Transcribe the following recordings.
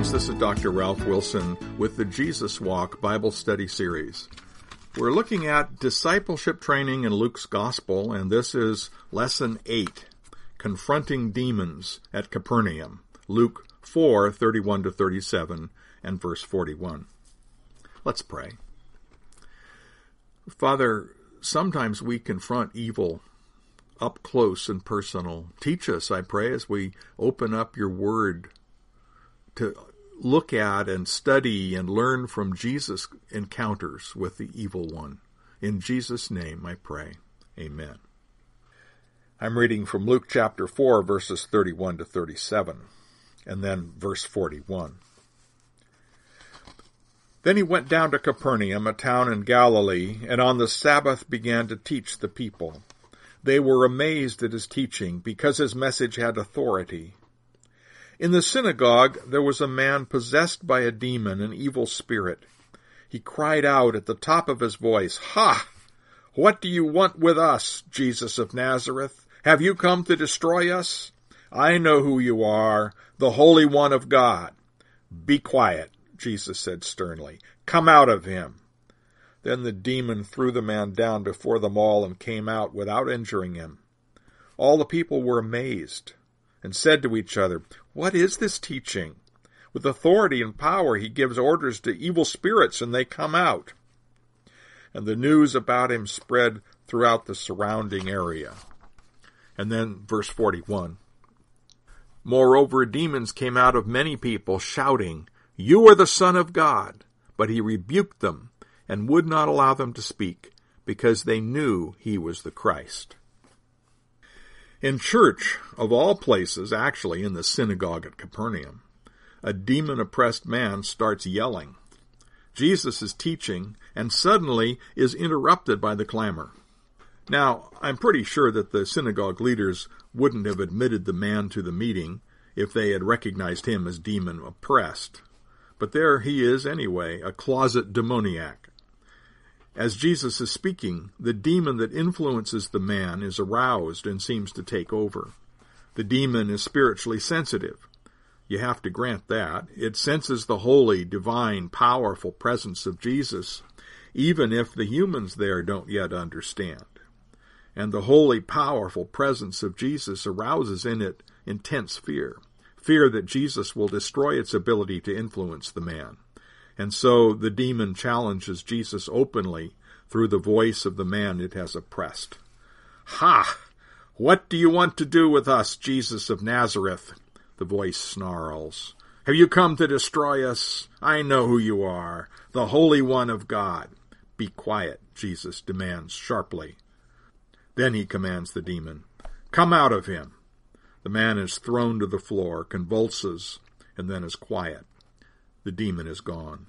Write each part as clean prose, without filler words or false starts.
friends. This is Dr. Ralph Wilson with the Jesus Walk Bible Study Series. We're looking at discipleship training in Luke's Gospel, and this is Lesson 8, Confronting Demons at Capernaum, Luke 4:31-37 and verse 41. Let's pray. Father, sometimes we confront evil up close and personal. Teach us, I pray, as we open up your word to look at and study and learn from Jesus' encounters with the evil one. In Jesus' name I pray. Amen. I'm reading from Luke chapter 4, verses 31-37, and then verse 41. Then he went down to Capernaum, a town in Galilee, and on the Sabbath began to teach the people. They were amazed at his teaching, because his message had authority. In the synagogue there was a man possessed by a demon, an evil spirit. He cried out at the top of his voice, "Ha! What do you want with us, Jesus of Nazareth? Have you come to destroy us? I know who you are, the Holy One of God." "Be quiet," Jesus said sternly. "Come out of him." Then the demon threw the man down before them all and came out without injuring him. All the people were amazed and said to each other, "What is this teaching? With authority and power he gives orders to evil spirits, and they come out." And the news about him spread throughout the surrounding area. And then verse 41. Moreover, demons came out of many people, shouting, "You are the Son of God." But he rebuked them and would not allow them to speak, because they knew he was the Christ. In church, of all places, actually in the synagogue at Capernaum, a demon-oppressed man starts yelling. Jesus is teaching, and suddenly is interrupted by the clamor. Now, I'm pretty sure that the synagogue leaders wouldn't have admitted the man to the meeting if they had recognized him as demon-oppressed. But there he is anyway, a closet demoniac. As Jesus is speaking, the demon that influences the man is aroused and seems to take over. The demon is spiritually sensitive. You have to grant that. It senses the holy, divine, powerful presence of Jesus, even if the humans there don't yet understand. And the holy, powerful presence of Jesus arouses in it intense fear. Fear that Jesus will destroy its ability to influence the man. And so the demon challenges Jesus openly through the voice of the man it has oppressed. "Ha! What do you want to do with us, Jesus of Nazareth?" the voice snarls. "Have you come to destroy us? I know who you are, the Holy One of God." "Be quiet," Jesus demands sharply. Then he commands the demon, "Come out of him." The man is thrown to the floor, convulses, and then is quiet. The demon is gone.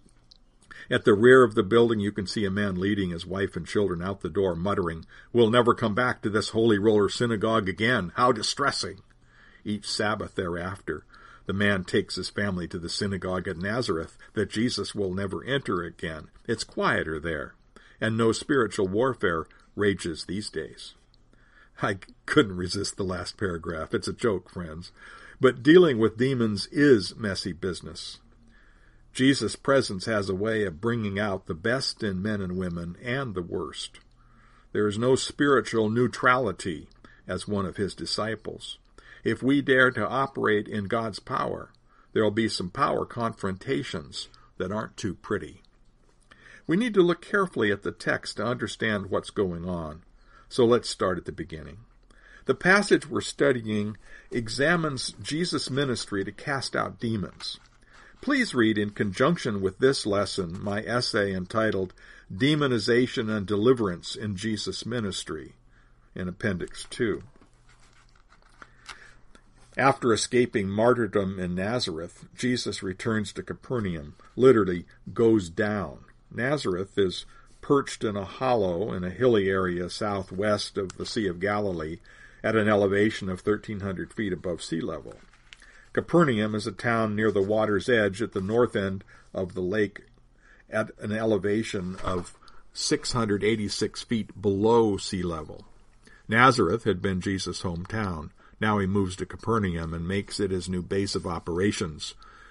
At the rear of the building, you can see a man leading his wife and children out the door, muttering, "We'll never come back to this holy roller synagogue again. How distressing." Each Sabbath thereafter, the man takes his family to the synagogue at Nazareth that Jesus will never enter again. It's quieter there, and no spiritual warfare rages these days. I couldn't resist the last paragraph. It's a joke, friends. But dealing with demons is messy business. Jesus' presence has a way of bringing out the best in men and women and the worst. There is no spiritual neutrality as one of his disciples. If we dare to operate in God's power, there will be some power confrontations that aren't too pretty. We need to look carefully at the text to understand what's going on. So let's start at the beginning. The passage we're studying examines Jesus' ministry to cast out demons. Please read in conjunction with this lesson my essay entitled Demonization and Deliverance in Jesus' Ministry in Appendix 2. After escaping martyrdom in Nazareth, Jesus returns to Capernaum, literally goes down. Nazareth is perched in a hollow in a hilly area southwest of the Sea of Galilee at an elevation of 1,300 feet above sea level. Capernaum is a town near the water's edge at the north end of the lake at an elevation of 686 feet below sea level. Nazareth had been Jesus' hometown. Now he moves to Capernaum and makes it his new base of operations.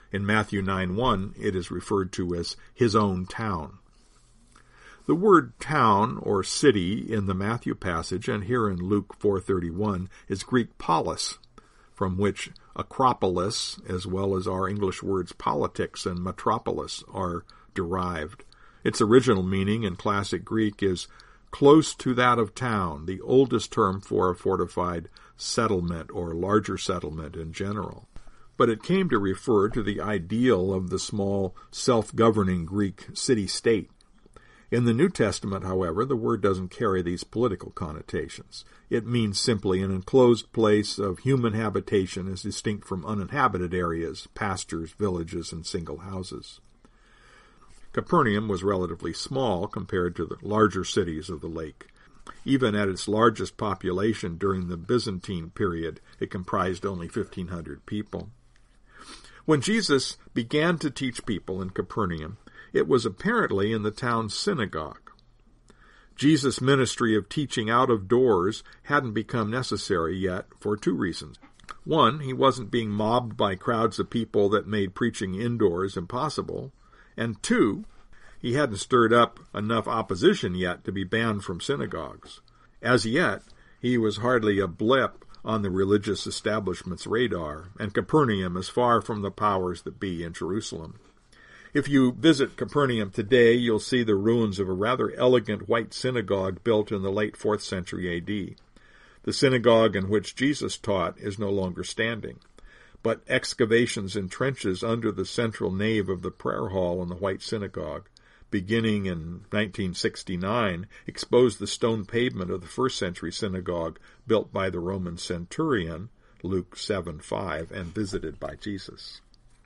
In Matthew 9:1, it is referred to as his own town. The word town or city in the Matthew passage and here in Luke 4:31 is Greek polis, from which acropolis, as well as our English words politics and metropolis, are derived. Its original meaning in classic Greek is close to that of town, the oldest term for a fortified settlement or larger settlement in general. But it came to refer to the ideal of the small, self-governing Greek city-state. In the New Testament, however, the word doesn't carry these political connotations. It means simply an enclosed place of human habitation as distinct from uninhabited areas, pastures, villages, and single houses. Capernaum was relatively small compared to the larger cities of the lake. Even at its largest population during the Byzantine period, it comprised only 1,500 people. When Jesus began to teach people in Capernaum, it was apparently in the town's synagogue. Jesus' ministry of teaching out of doors hadn't become necessary yet for two reasons. One, he wasn't being mobbed by crowds of people that made preaching indoors impossible. And two, he hadn't stirred up enough opposition yet to be banned from synagogues. As yet, he was hardly a blip on the religious establishment's radar, and Capernaum is far from the powers that be in Jerusalem. If you visit Capernaum today, you'll see the ruins of a rather elegant white synagogue built in the late 4th century A.D. The synagogue in which Jesus taught is no longer standing, but excavations in trenches under the central nave of the prayer hall in the white synagogue, beginning in 1969, exposed the stone pavement of the 1st century synagogue built by the Roman centurion, Luke 7:5, and visited by Jesus.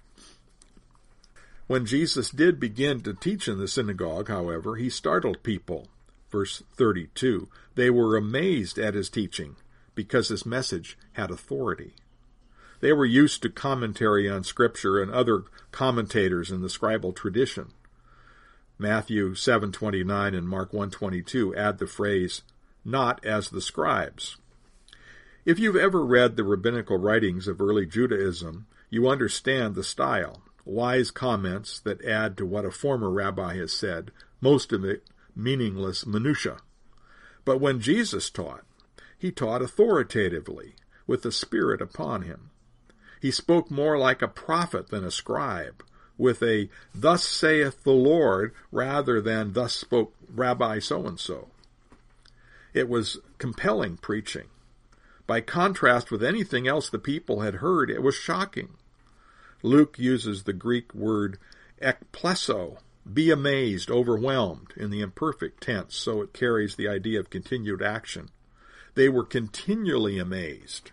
When Jesus did begin to teach in the synagogue, however, he startled people. Verse 32, they were amazed at his teaching because his message had authority. They were used to commentary on Scripture and other commentators in the scribal tradition. Matthew 7:29 and Mark 1:22 add the phrase, not as the scribes. If you've ever read the rabbinical writings of early Judaism, you understand the style. Wise comments that add to what a former rabbi has said, most of it meaningless minutiae. But when Jesus taught, he taught authoritatively, with the Spirit upon him. He spoke more like a prophet than a scribe, with a thus saith the Lord rather than thus spoke Rabbi so-and-so. It was compelling preaching. By contrast with anything else the people had heard, it was shocking. Luke uses the Greek word ekplesso, be amazed, overwhelmed, in the imperfect tense, so it carries the idea of continued action. They were continually amazed.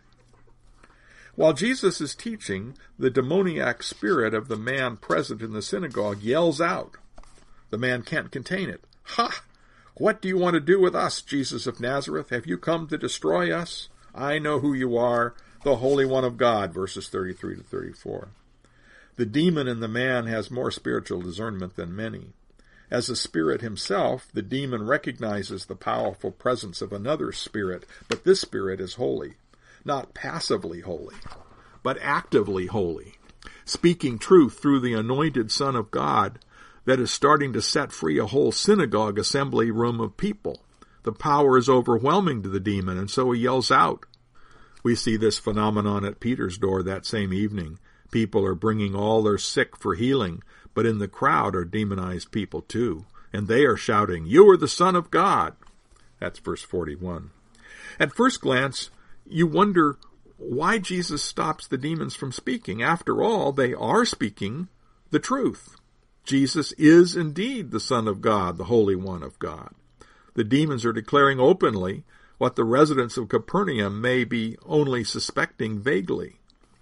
While Jesus is teaching, the demoniac spirit of the man present in the synagogue yells out. The man can't contain it. Ha! What do you want to do with us, Jesus of Nazareth? Have you come to destroy us? I know who you are, the Holy One of God, verses 33 to 34. The demon in the man has more spiritual discernment than many. As a spirit himself, the demon recognizes the powerful presence of another spirit, but this spirit is holy. Not passively holy, but actively holy, speaking truth through the anointed Son of God that is starting to set free a whole synagogue assembly room of people. The power is overwhelming to the demon, and so he yells out. We see this phenomenon at Peter's door that same evening. People are bringing all their sick for healing, but in the crowd are demonized people too, and they are shouting, "You are the Son of God." That's verse 41. At first glance, you wonder why Jesus stops the demons from speaking. After all, they are speaking the truth. Jesus is indeed the Son of God, the Holy One of God. The demons are declaring openly what the residents of Capernaum may be only suspecting vaguely.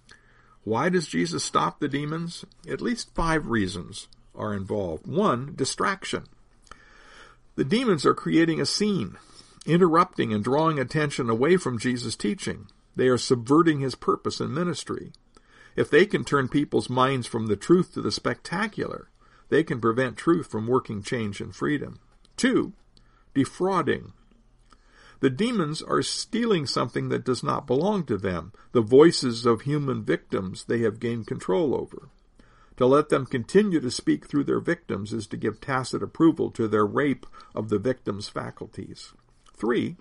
Why does Jesus stop the demons? At least 5 reasons are involved. 1, distraction. The demons are creating a scene, interrupting and drawing attention away from Jesus' teaching. They are subverting his purpose and ministry. If they can turn people's minds from the truth to the spectacular, they can prevent truth from working change and freedom. 2, defrauding. The demons are stealing something that does not belong to them, the voices of human victims they have gained control over. To let them continue to speak through their victims is to give tacit approval to their rape of the victim's faculties. 3.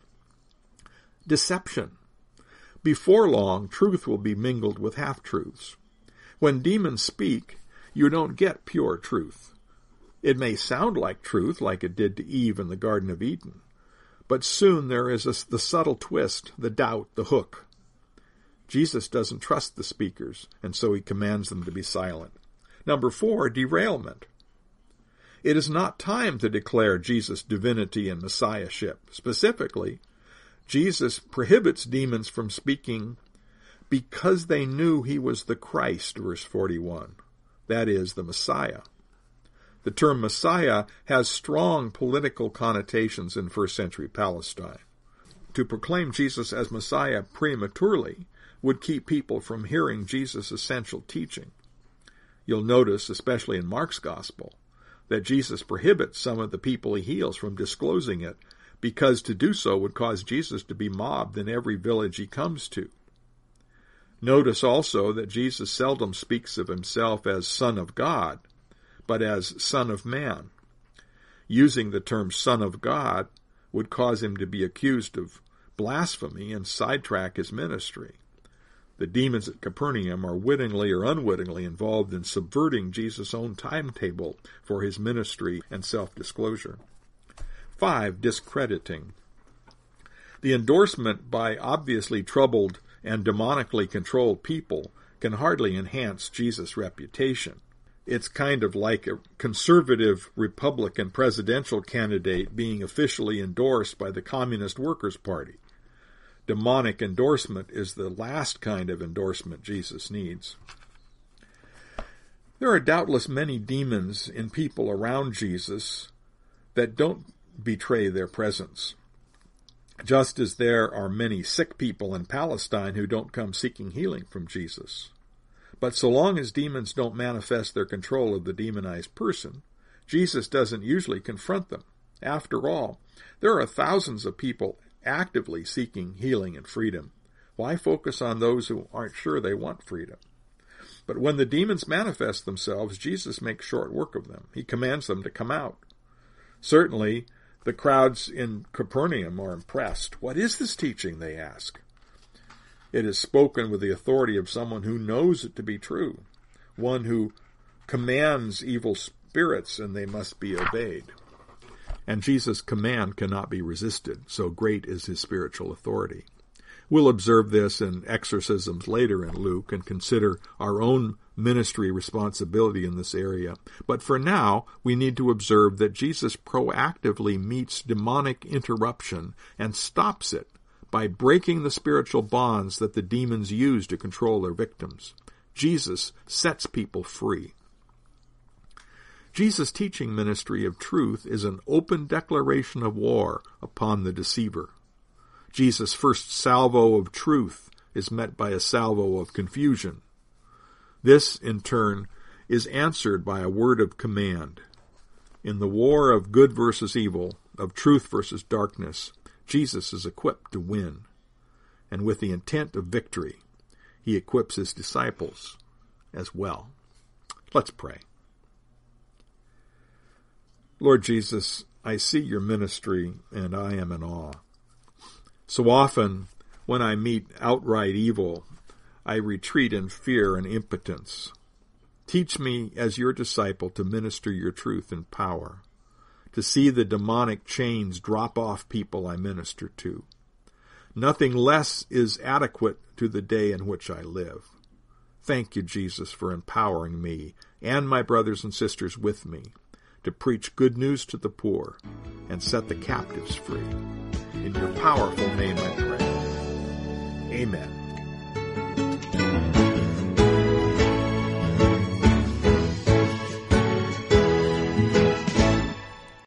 Deception. Before long, truth will be mingled with half-truths. When demons speak, you don't get pure truth. It may sound like truth, like it did to Eve in the Garden of Eden, but soon there is the subtle twist, the doubt, the hook. Jesus doesn't trust the speakers, and so he commands them to be silent. Number 4, derailment. It is not time to declare Jesus' divinity and messiahship. Specifically, Jesus prohibits demons from speaking because they knew he was the Christ, verse 41. That is, the Messiah. The term Messiah has strong political connotations in first century Palestine. To proclaim Jesus as Messiah prematurely would keep people from hearing Jesus' essential teaching. You'll notice, especially in Mark's Gospel, that Jesus prohibits some of the people he heals from disclosing it, because to do so would cause Jesus to be mobbed in every village he comes to. Notice also that Jesus seldom speaks of himself as Son of God, but as Son of Man. Using the term Son of God would cause him to be accused of blasphemy and sidetrack his ministry. The demons at Capernaum are wittingly or unwittingly involved in subverting Jesus' own timetable for his ministry and self-disclosure. 5. Discrediting. The endorsement by obviously troubled and demonically controlled people can hardly enhance Jesus' reputation. It's kind of like a conservative Republican presidential candidate being officially endorsed by the Communist Workers' Party. Demonic endorsement is the last kind of endorsement Jesus needs. There are doubtless many demons in people around Jesus that don't betray their presence, just as there are many sick people in Palestine who don't come seeking healing from Jesus. But so long as demons don't manifest their control of the demonized person, Jesus doesn't usually confront them. After all, there are thousands of people actively seeking healing and freedom. Why focus on those who aren't sure they want freedom? But when the demons manifest themselves, Jesus makes short work of them. He commands them to come out. Certainly, the crowds in Capernaum are impressed. What is this teaching, they ask. It is spoken with the authority of someone who knows it to be true, one who commands evil spirits and they must be obeyed. And Jesus' command cannot be resisted, so great is his spiritual authority. We'll observe this in exorcisms later in Luke and consider our own ministry responsibility in this area. But for now, we need to observe that Jesus proactively meets demonic interruption and stops it by breaking the spiritual bonds that the demons use to control their victims. Jesus sets people free. Jesus' teaching ministry of truth is an open declaration of war upon the deceiver. Jesus' first salvo of truth is met by a salvo of confusion. This, in turn, is answered by a word of command. In the war of good versus evil, of truth versus darkness, Jesus is equipped to win. And with the intent of victory, he equips his disciples as well. Let's pray. Lord Jesus, I see your ministry and I am in awe. So often, when I meet outright evil, I retreat in fear and impotence. Teach me as your disciple to minister your truth in power, to see the demonic chains drop off people I minister to. Nothing less is adequate to the day in which I live. Thank you, Jesus, for empowering me and my brothers and sisters with me to preach good news to the poor and set the captives free. In your powerful name I pray. Amen.